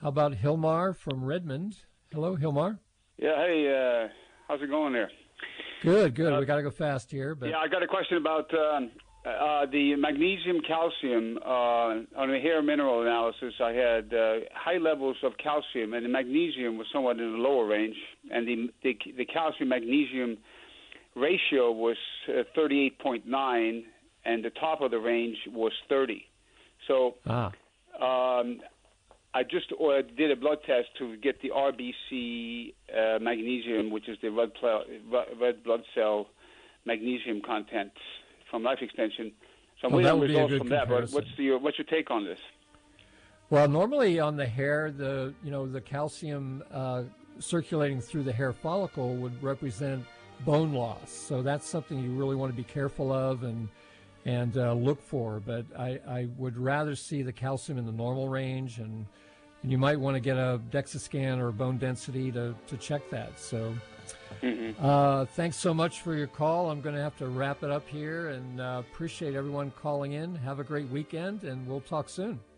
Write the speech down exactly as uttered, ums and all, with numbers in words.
How about Hilmar from Redmond? Hello, Hilmar. Yeah, hey, uh, how's it going there? Good, good. Uh, we got to go fast here. But yeah, I got a question about um, uh, the magnesium calcium. Uh, on the hair mineral analysis, I had uh, high levels of calcium, and the magnesium was somewhat in the lower range, and the the, the calcium magnesium ratio was uh, thirty-eight point nine, and the top of the range was thirty. So ah. um, I just uh, did a blood test to get the R B C uh, magnesium, which is the red, pl- red blood cell magnesium content from Life Extension. So I'm oh, waiting on would results be a good from that. But comparison. what's the what's your take on this? Well, normally on the hair, the you know the calcium uh, circulating through the hair follicle would represent bone loss. So that's something you really want to be careful of and and uh, look for. But I, I would rather see the calcium in the normal range, and, and you might want to get a DEXA scan or a bone density to, to check that. So Mm-hmm. uh, thanks so much for your call. I'm going to have to wrap it up here, and uh, appreciate everyone calling in. Have a great weekend, and we'll talk soon.